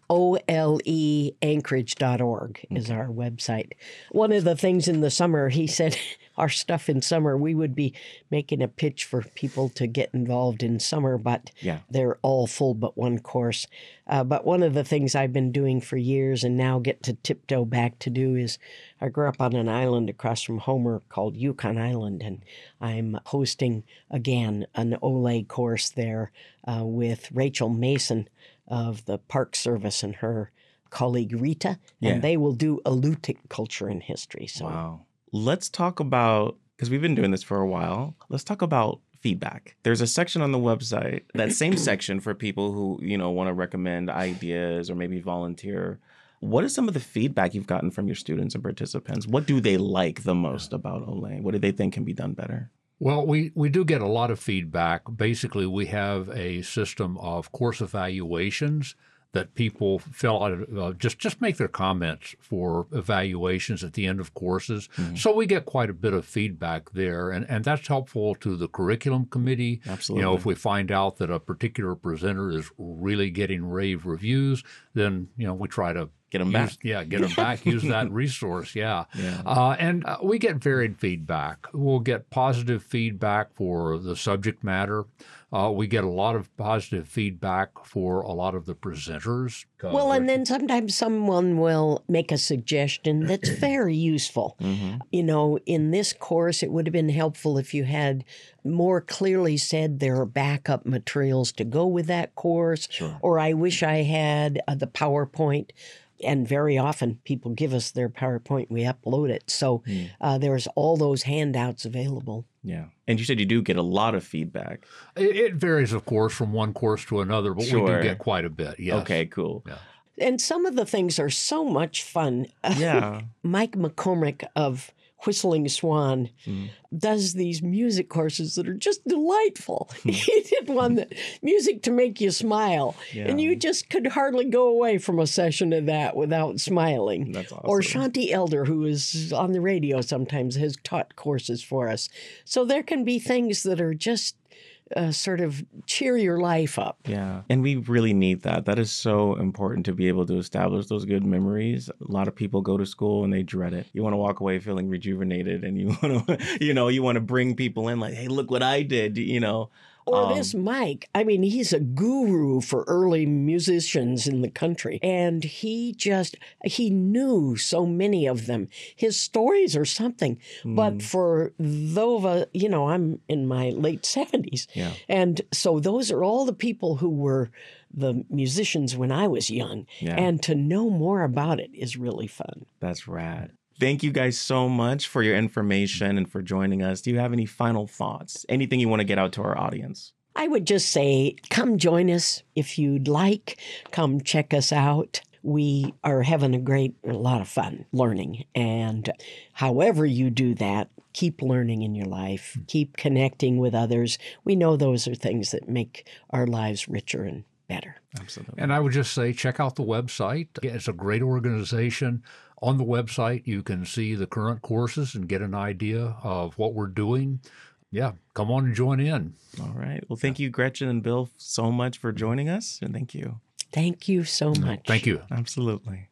O L E Anchorage dot org is our website. One of the things in the summer, he said, our stuff in summer, we would be making a pitch for people to get involved in summer, but Yeah. they're all full but one course. Uh, but one of the things I've been doing for years and now get to tiptoe back to do is I grew up on an island across from Homer called Yukon Island, and I'm hosting again an Olay course there uh, with Rachel Mason of the Park Service and her colleague Rita, Yeah. and they will do Alutiiq culture and history. So Wow. Let's talk about, because we've been doing this for a while, let's talk about feedback. There's a section on the website, that same section for people who, you know, want to recommend ideas or maybe volunteer. What is some of the feedback you've gotten from your students and participants? What do they like the most about Olay? What do they think can be done better? Well, we, we do get a lot of feedback. Basically, we have a system of course evaluations that people fill out, uh, just, just make their comments for evaluations at the end of courses. Mm-hmm. So we get quite a bit of feedback there, and, and that's helpful to the curriculum committee. Absolutely. You know, if we find out that a particular presenter is really getting rave reviews, then, you know, we try to Get them use, back. Yeah, get them back. Use that resource. Yeah. Yeah. Uh, and uh, we get varied feedback. We'll get positive feedback for the subject matter. Uh, we get a lot of positive feedback for a lot of the presenters. Well, and then sometimes someone will make a suggestion that's very useful. Mm-hmm. You know, in this course, it would have been helpful if you had more clearly said there are backup materials to go with that course. Sure. Or I wish I had uh, the PowerPoint. And very often people give us their PowerPoint, we upload it. So Mm. uh, there's all those handouts available. Yeah. And you said you do get a lot of feedback. It, it varies, of course, from one course to another, but we Sure. do get quite a bit. Yes. Okay, cool. Yeah. And some of the things are so much fun. Yeah. Mike McCormick of Whistling Swan Mm. does these music courses that are just delightful. He did one that music to make you smile, Yeah. and you just could hardly go away from a session of that without smiling. That's awesome. Or Shanti Elder, who is on the radio sometimes, has taught courses for us. So there can be things that are just uh, sort of cheer your life up. Yeah. And we really need that. That is so important to be able to establish those good memories. A lot of people go to school and they dread it. You want to walk away feeling rejuvenated, and you want to, you know, you want to bring people in like, hey, look what I did, you know. Or Um, this Mike, I mean, he's a guru for early musicians in the country. And he just, he knew so many of them. His stories are something. Mm. But for those, you know, I'm in my late seventies. Yeah. And so those are all the people who were the musicians when I was young. Yeah. And to know more about it is really fun. That's rad. Thank you guys so much for your information and for joining us. Do you have any final thoughts? Anything you want to get out to our audience? I would just say, come join us if you'd like. Come check us out. We are having a great, a lot of fun learning. And however you do that, keep learning in your life. Keep connecting with others. We know those are things that make our lives richer and better. Absolutely. And I would just say, check out the website. It's a great organization. On the website, you can see the current courses and get an idea of what we're doing. Yeah, come on and join in. All right. Well, thank you, Gretchen and Bill, so much for joining us. And thank you. Thank you so much. Thank you. Absolutely.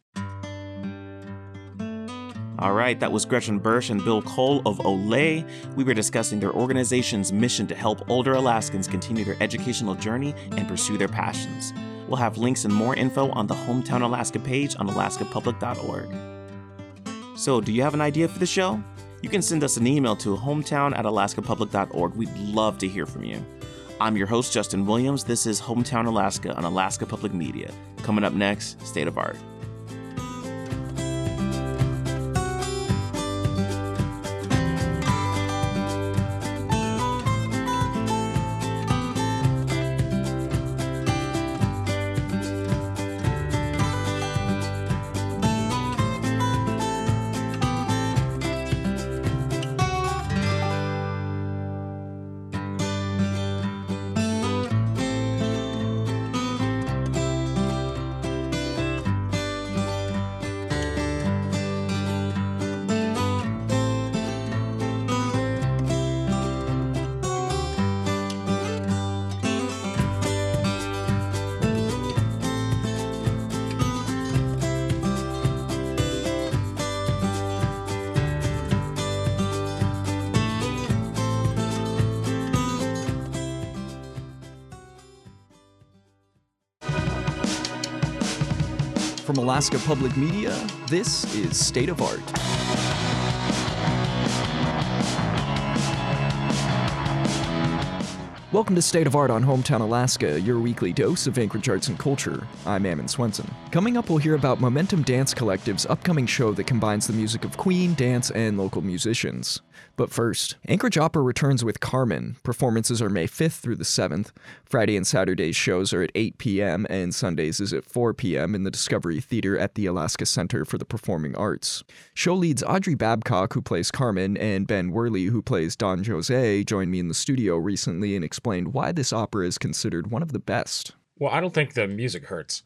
All right, that was Gretchen Birch and Bill Cole of Olay. We were discussing their organization's mission to help older Alaskans continue their educational journey and pursue their passions. We'll have links and more info on the Hometown Alaska page on alaska public dot org. So, do you have an idea for the show? You can send us an email to hometown at alaska public dot org. We'd love to hear from you. I'm your host, Justin Williams. This is Hometown Alaska on Alaska Public Media. Coming up next, State of Art. From Alaska Public Media, this is State of Art. Welcome to State of Art on Hometown Alaska, your weekly dose of Anchorage arts and culture. I'm Ammon Swenson. Coming up, we'll hear about Momentum Dance Collective's upcoming show that combines the music of Queen, dance, and local musicians. But first, Anchorage Opera returns with Carmen. Performances are May fifth through the seventh. Friday and Saturday's shows are at eight p.m., and Sundays is at four p.m. in the Discovery Theater at the Alaska Center for the Performing Arts. Show leads Audrey Babcock, who plays Carmen, and Ben Worley, who plays Don Jose, joined me in the studio recently and explained why this opera is considered one of the best. Well, I don't think the music hurts.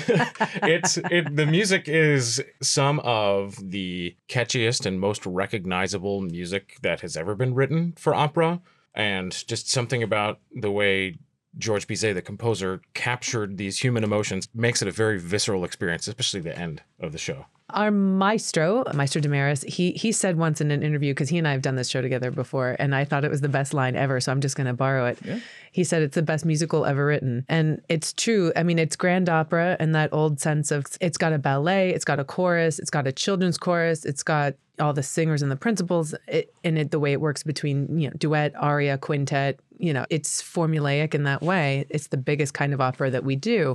it's it, the music is some of the catchiest and most recognizable music that has ever been written for opera, and just something about the way Georges Bizet, the composer, captured these human emotions makes it a very visceral experience, especially the end of the show. Our maestro, Maestro Damaris, he he said once in an interview, because he and I have done this show together before, and I thought it was the best line ever, so I'm just going to borrow it. Yeah. He said it's the best musical ever written. And it's true. I mean, it's grand opera and that old sense of it's got a ballet, it's got a chorus, it's got a children's chorus, it's got all the singers and the principals, it, and it, the way it works between, you know, duet, aria, quintet, you know, it's formulaic in that way. It's the biggest kind of opera that we do.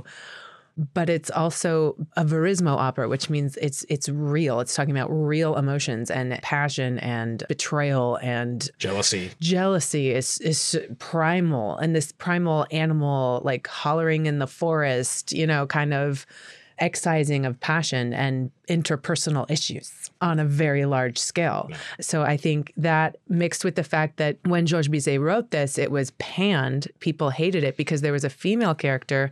But it's also a verismo opera, which means it's it's real. It's talking about real emotions and passion and betrayal and jealousy. Jealousy is is primal, and this primal animal, like hollering in the forest, you know, kind of excising of passion and interpersonal issues on a very large scale. Yeah. So I think that mixed with the fact that when Georges Bizet wrote this, it was panned. People hated it because there was a female character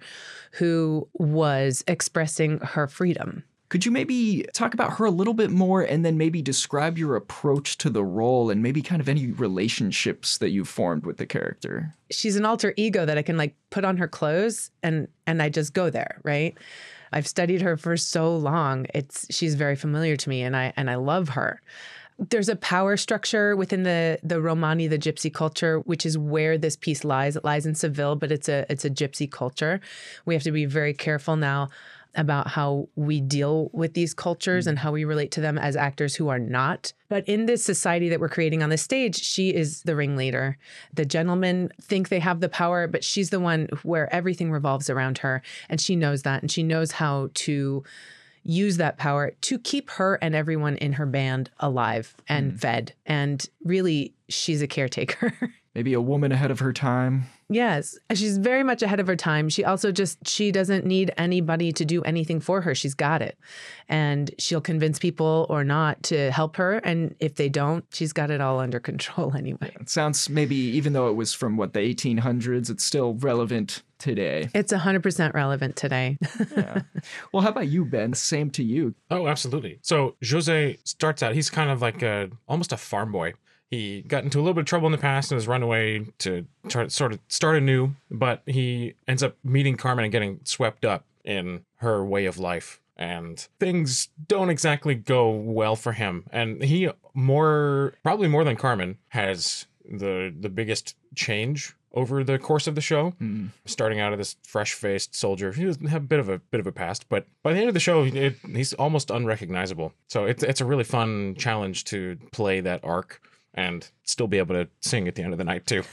who was expressing her freedom. Could you maybe talk about her a little bit more and then maybe describe your approach to the role and maybe kind of any relationships that you've formed with the character? She's an alter ego that I can like put on her clothes and and I just go there, right? I've studied her for so long. It's she's very familiar to me and I and I love her. There's a power structure within the the Romani, the gypsy culture, which is where this piece lies. It lies in Seville, but it's a it's a gypsy culture. We have to be very careful now about how we deal with these cultures and how we relate to them as actors who are not. But in this society that we're creating on the stage, she is the ringleader. The gentlemen think they have the power, but she's the one where everything revolves around her. And she knows that. And she knows how to use that power to keep her and everyone in her band alive and mm. fed. And really, she's a caretaker. Maybe a woman ahead of her time. Yes. She's very much ahead of her time. She also just, she doesn't need anybody to do anything for her. She's got it. And she'll convince people or not to help her. And if they don't, she's got it all under control anyway. It sounds maybe, even though it was from, what, the eighteen hundreds, it's still relevant today. It's one hundred percent relevant today. Yeah. Well, how about you, Ben? Same to you. Oh, absolutely. So Jose starts out, he's kind of like a, almost a farm boy. He got into a little bit of trouble in the past and has run away to try to sort of start anew, but he ends up meeting Carmen and getting swept up in her way of life. And things don't exactly go well for him. And he more, probably more than Carmen, has the the biggest change over the course of the show. Mm. Starting out of this fresh-faced soldier, he doesn't have a bit of a bit of a past, but by the end of the show, it, he's almost unrecognizable. So it's it's a really fun challenge to play that arc and still be able to sing at the end of the night too.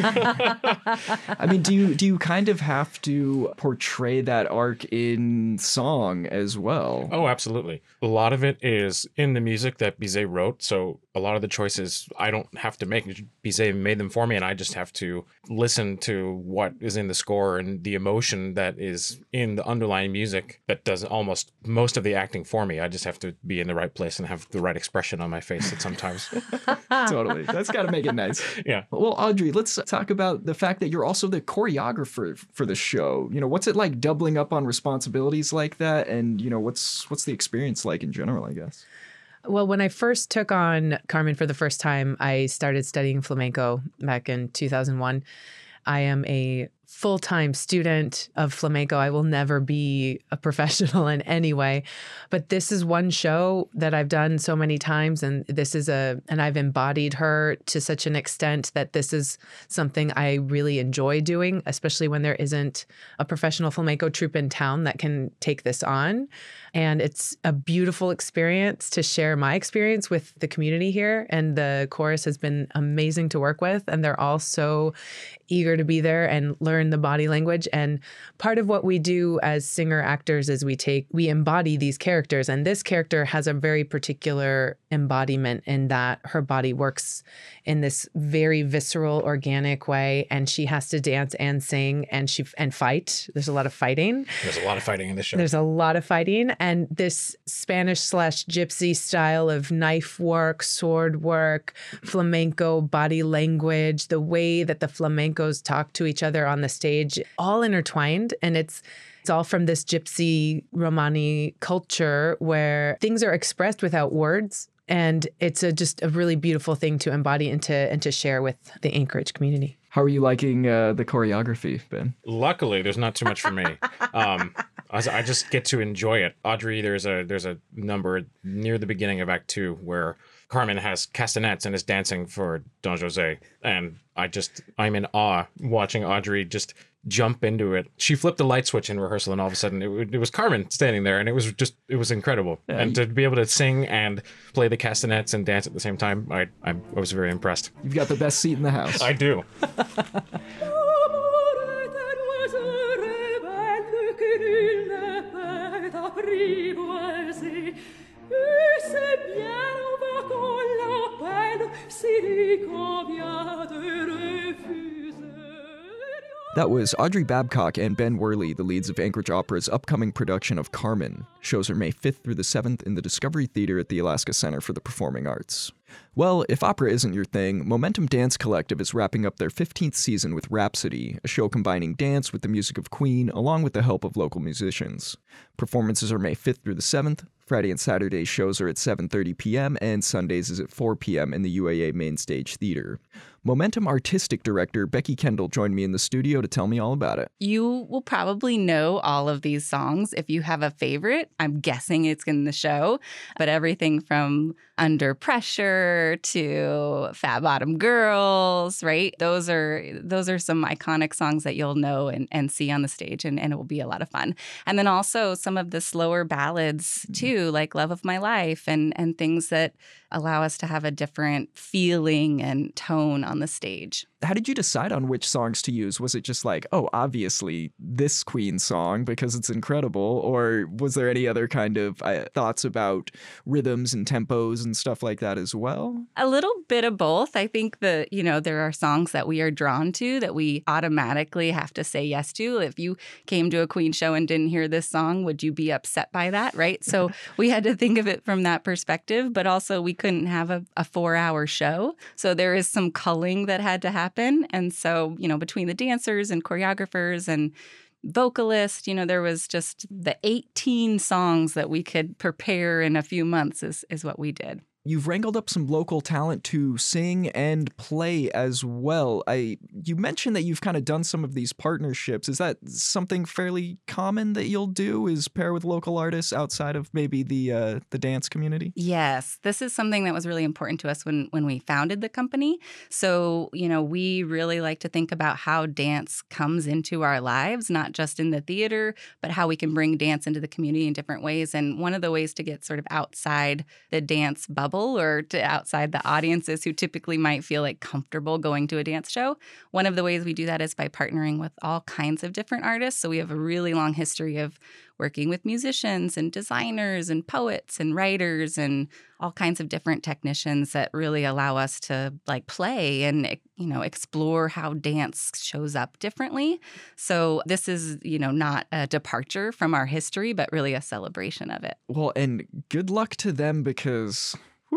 I mean, do you do you kind of have to portray that arc in song as well? Oh, absolutely. A lot of it is in the music that Bizet wrote, so a lot of the choices I don't have to make. Bizet made them for me, and I just have to listen to what is in the score and the emotion that is in the underlying music that does almost most of the acting for me. I just have to be in the right place and have the right expression on my face at sometimes. Totally. That's got to make it nice. Yeah. Well, Audrey, let's talk about the fact that you're also the choreographer for the show. You know, what's it like doubling up on responsibilities like that? And, you know, what's what's the experience like in general, I guess? Well, when I first took on Carmen for the first time, I started studying flamenco back in two thousand one. I am a full-time student of flamenco. I will never be a professional in any way, but this is one show that I've done so many times, and this is a, and I've embodied her to such an extent that this is something I really enjoy doing, especially when there isn't a professional flamenco troupe in town that can take this on. And it's a beautiful experience to share my experience with the community here. And the chorus has been amazing to work with. And they're all so eager to be there and learn the body language. And part of what we do as singer actors is we take, we embody these characters. And this character has a very particular embodiment in that her body works in this very visceral, organic way. And she has to dance and sing and she and fight. There's a lot of fighting. There's a lot of fighting in this show. There's a lot of fighting. And this Spanish slash gypsy style of knife work, sword work, flamenco body language, the way that the flamencos talk to each other on the stage, all intertwined. And it's It's all from this gypsy Romani culture where things are expressed without words. And it's a, just a really beautiful thing to embody and to, and to share with the Anchorage community. How are you liking uh, the choreography, Ben? Luckily, there's not too much for me. Um, I, I just get to enjoy it. Audrey, there's a there's a number near the beginning of Act Two where Carmen has castanets and is dancing for Don Jose, and I just I'm in awe watching Audrey just jump into it. She flipped the light switch in rehearsal, and all of a sudden it, it was Carmen standing there, and it was just it was incredible. Yeah. And to be able to sing and play the castanets and dance at the same time, I I, I was very impressed. You've got the best seat in the house. I do. That was Audrey Babcock and Ben Worley, the leads of Anchorage Opera's upcoming production of Carmen. Shows are May fifth through the seventh in the Discovery Theater at the Alaska Center for the Performing Arts. Well, if opera isn't your thing, Momentum Dance Collective is wrapping up their fifteenth season with Rhapsody, a show combining dance with the music of Queen, along with the help of local musicians. Performances are May fifth through the seventh. Friday and Saturday shows are at seven thirty p.m., and Sundays is at four p.m. in the U A A Main Stage Theater. Momentum Artistic Director Becky Kendall joined me in the studio to tell me all about it. You will probably know all of these songs. If you have a favorite, I'm guessing it's in the show, but everything from Under Pressure to Fat Bottom Girls, right? Those are those are some iconic songs that you'll know and, and see on the stage, and, and it will be a lot of fun. And then also some of the slower ballads too, like Love of My Life, and and things that allow us to have a different feeling and tone on the stage. How did you decide on which songs to use? Was it just like, oh, obviously this Queen song because it's incredible? Or was there any other kind of uh, thoughts about rhythms and tempos and stuff like that as well? A little bit of both. I think that, you know, there are songs that we are drawn to that we automatically have to say yes to. If you came to a Queen show and didn't hear this song, would you be upset by that, right? So we had to think of it from that perspective, but also we couldn't have a, a four-hour show. So there is some culling that had to happen. And so, you know, between the dancers and choreographers and vocalists, you know, there was just the eighteen songs that we could prepare in a few months is, is what we did. You've wrangled up some local talent to sing and play as well. I you mentioned that you've kind of done some of these partnerships. Is that something fairly common that you'll do, is pair with local artists outside of maybe the uh, the dance community? Yes, this is something that was really important to us when, when we founded the company. So, you know, we really like to think about how dance comes into our lives, not just in the theater, but how we can bring dance into the community in different ways. And one of the ways to get sort of outside the dance bubble or to outside the audiences who typically might feel like comfortable going to a dance show. One of the ways we do that is by partnering with all kinds of different artists. So we have a really long history of working with musicians and designers and poets and writers and all kinds of different technicians that really allow us to like play and, you know, explore how dance shows up differently. So this is, you know, not a departure from our history, but really a celebration of it. Well, and good luck to them because whew,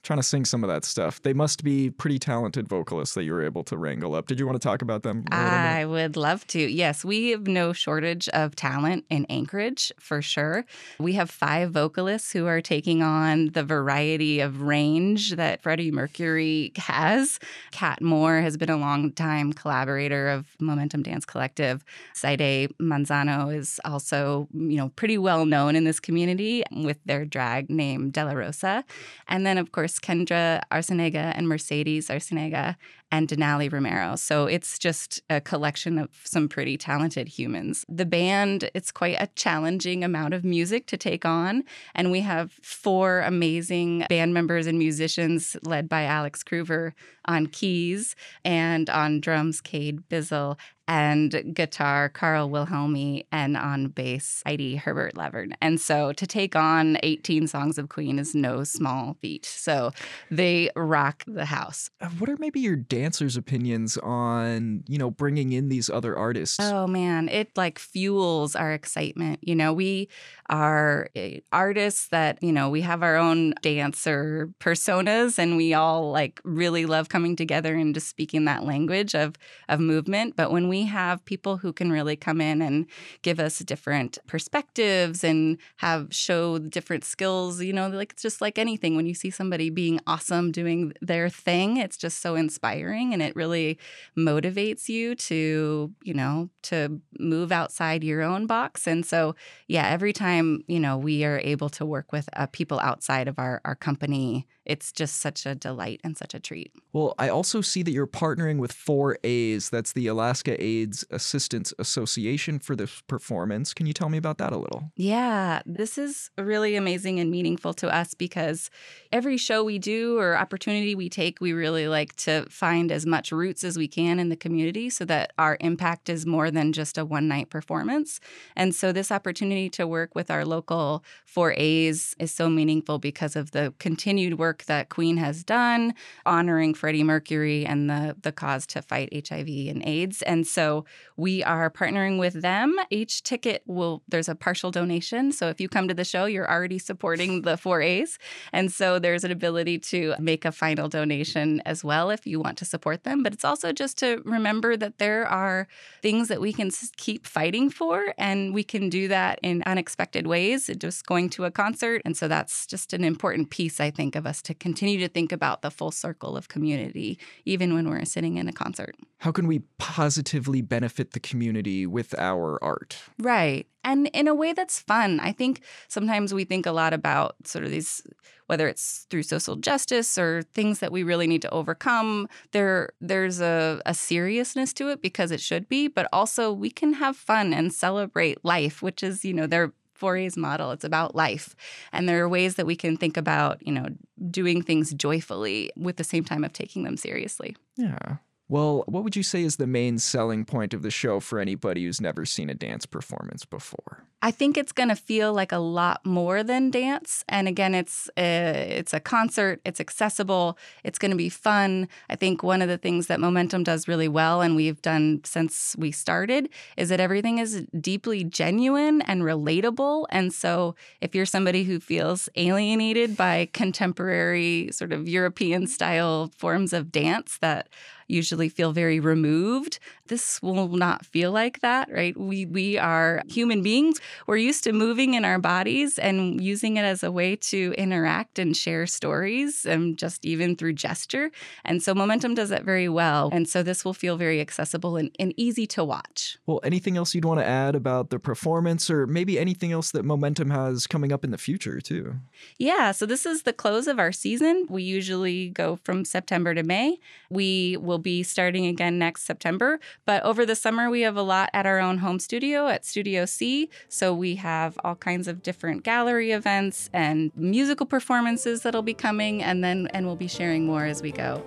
trying to sing some of that stuff. They must be pretty talented vocalists that you were able to wrangle up. Did you want to talk about them a little bit? I would love to. Yes, we have no shortage of talent in Anchorage, for sure. We have five vocalists who are taking on the variety of range that Freddie Mercury has. Kat Moore has been a long-time collaborator of Momentum Dance Collective. Saide Manzano is also, you know, pretty well known in this community with their drag name De La Rosa. And then, of course, Kendra Arcenega and Mercedes Arcenega and Denali Romero. So it's just a collection of some pretty talented humans. The band, it's quite a challenging amount of music to take on. And we have four amazing band members and musicians led by Alex Kruver on keys, and on drums, Cade Bizzle, and guitar, Carl Wilhelmi, and on bass, Heidi Herbert Levern. And so to take on eighteen songs of Queen is no small feat. So they rock the house. Uh, What are maybe your dancers' opinions on, you know, bringing in these other artists? Oh man, it like fuels our excitement. You know, we are uh, artists that, you know, we have our own dancer personas, and we all like really love coming together and just speaking that language of of movement. But when we have people who can really come in and give us different perspectives and have show different skills, you know, like it's just like anything. When you see somebody being awesome doing their thing, it's just so inspiring, and it really motivates you to, you know, to move outside your own box. And so, yeah, every time, you know, we are able to work with uh, people outside of our, our company, it's just such a delight and such a treat. Well, I also see that you're partnering with four A's. That's the Alaska AIDS Assistance Association for this performance. Can you tell me about that a little? Yeah, this is really amazing and meaningful to us because every show we do or opportunity we take, we really like to find as much roots as we can in the community so that our impact is more than just a one-night performance. And so this opportunity to work with our local four A's is so meaningful because of the continued work that Queen has done, honoring Freddie Mercury and the, the cause to fight H I V and AIDS. And so we are partnering with them. Each ticket will, there's a partial donation. So if you come to the show, you're already supporting the four A's. And so there's an ability to make a final donation as well if you want to support them. But it's also just to remember that there are things that we can keep fighting for, and we can do that in unexpected ways, just going to a concert. And so that's just an important piece, I think, of us to continue to think about the full circle of community, even when we're sitting in a concert. How can we positively benefit the community with our art? Right. And in a way that's fun. I think sometimes we think a lot about sort of these, whether it's through social justice or things that we really need to overcome. There, there's a, a seriousness to it because it should be, but also we can have fun and celebrate life, which is, you know, their four A's model. It's about life. And there are ways that we can think about, you know, doing things joyfully with the same time of taking them seriously. Yeah. Well, what would you say is the main selling point of the show for anybody who's never seen a dance performance before? I think it's going to feel like a lot more than dance. And again, it's a, it's a concert. It's accessible. It's going to be fun. I think one of the things that Momentum does really well, and we've done since we started, is that everything is deeply genuine and relatable. And so if you're somebody who feels alienated by contemporary sort of European style forms of dance that usually feel very removed, this will not feel like that, right? We we are human beings. We're used to moving in our bodies and using it as a way to interact and share stories, and just even through gesture. And so Momentum does that very well. And so this will feel very accessible and, and easy to watch. Well, anything else you'd want to add about the performance, or maybe anything else that Momentum has coming up in the future too? Yeah, so this is the close of our season. We usually go from September to May. We will be starting again next September. But over the summer, we have a lot at our own home studio at Studio C. So we have all kinds of different gallery events and musical performances that'll be coming, and then and we'll be sharing more as we go.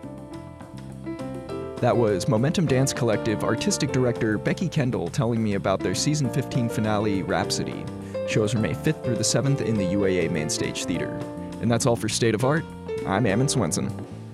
That was Momentum Dance Collective Artistic Director Becky Kendall telling me about their Season fifteen finale, Rhapsody. Shows are May fifth through the seventh in the U A A Mainstage Theater. And that's all for State of Art. I'm Ammon Swenson.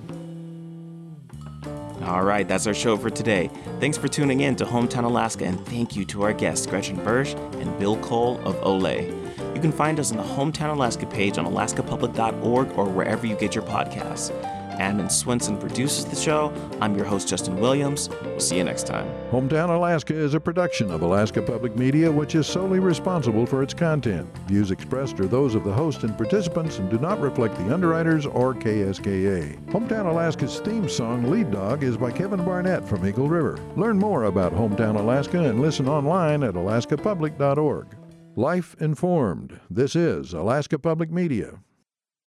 All right, that's our show for today. Thanks for tuning in to Hometown Alaska, and thank you to our guests, Gretchen Bersch and Bill Cole of Olé. You can find us on the Hometown Alaska page on alaska public dot org or wherever you get your podcasts. Ammon Swenson produces the show. I'm your host, Justin Williams. We'll see you next time. Hometown Alaska is a production of Alaska Public Media, which is solely responsible for its content. Views expressed are those of the host and participants and do not reflect the underwriters or K S K A. Hometown Alaska's theme song, Lead Dog, is by Kevin Barnett from Eagle River. Learn more about Hometown Alaska and listen online at alaska public dot org. Life informed. This is Alaska Public Media.